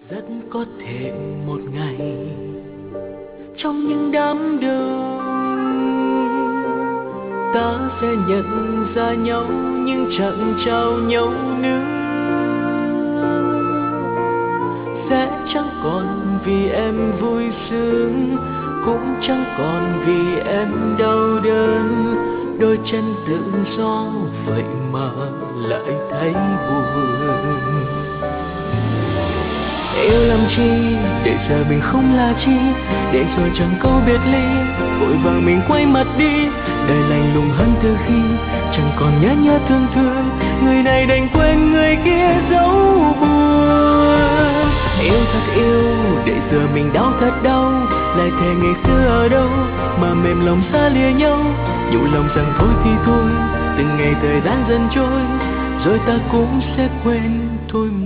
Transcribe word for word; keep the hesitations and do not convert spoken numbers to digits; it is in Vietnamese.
Rất có thể một ngày trong những đám đông ta sẽ nhận ra nhau nhưng chẳng chào nhau nữa. Sẽ chẳng còn vì em vui sướng, cũng chẳng còn vì em đau đớn. Đôi chân tự do vậy mà lại thấy buồn. Yêu làm chi để giờ mình không là chi, để rồi chẳng câu biệt ly vội vàng mình quay mặt đi. Đời lạnh lùng hơn từ khi chẳng còn nhớ nhớ thương thương, người này đành quên người kia dấu buồn. Yêu thật yêu để giờ mình đau thật đau, lại thề ngày xưa ở đâu mà mềm lòng xa lìa nhau. Nhủ lòng rằng thôi thì thôi, từng ngày thời gian dần trôi rồi ta cũng sẽ quên thôi.